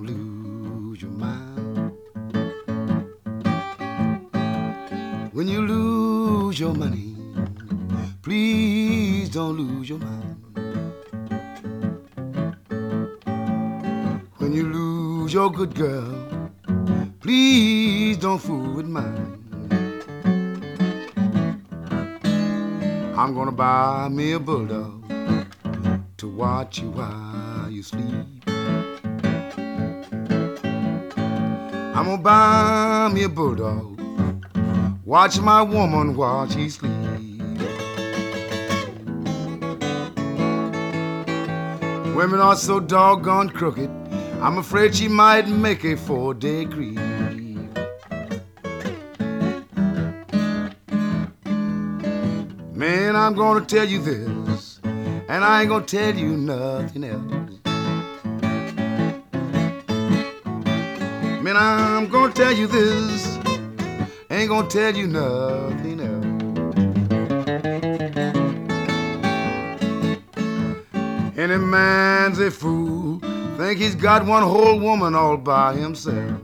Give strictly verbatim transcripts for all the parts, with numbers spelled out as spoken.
don't lose your mind. When you lose your money, please don't lose your mind. When you lose your good girl, please don't fool with mine. I'm gonna buy me a bulldog to watch you while you sleep. I'm gonna buy me a bulldog, watch my woman while she sleep. Women are so doggone crooked, I'm afraid she might make a four-day creep. Man, I'm gonna tell you this, and I ain't gonna tell you nothing else. Man, I'm gonna tell you this, ain't gonna tell you nothing else. Any man's a fool, think he's got one whole woman all by himself.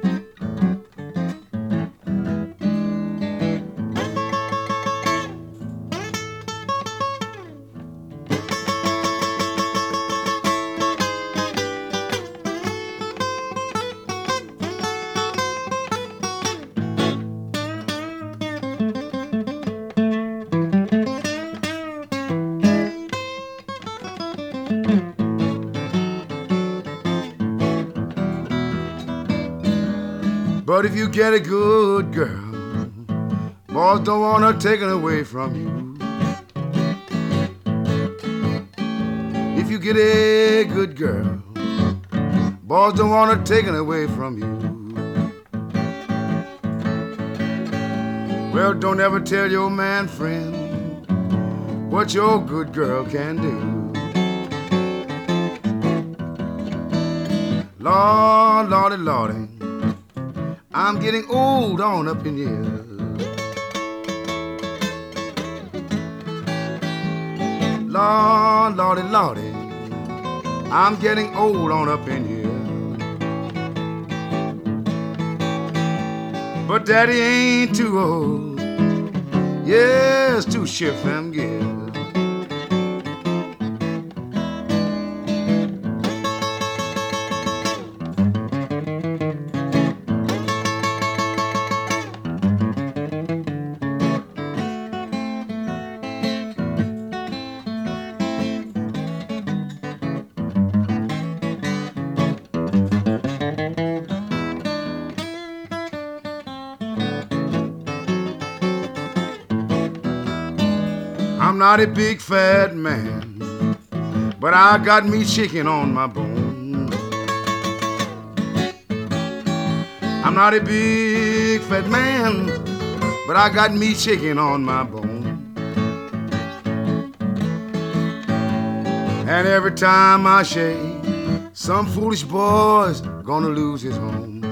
But if you get a good girl, boys don't want her taken away from you. If you get a good girl, boys don't want her taken away from you. Well, don't ever tell your man friend what your good girl can do. Lord, Lordy, Lordy, I'm getting old on up in here. Lord, Lordy, Lordy, I'm getting old on up in here. But Daddy ain't too old, yes, to shift them gears. I'm not a big fat man, but I got me shaking on my bone. I'm not a big fat man, but I got me shaking on my bone. And every time I shake, some foolish boy's gonna lose his home.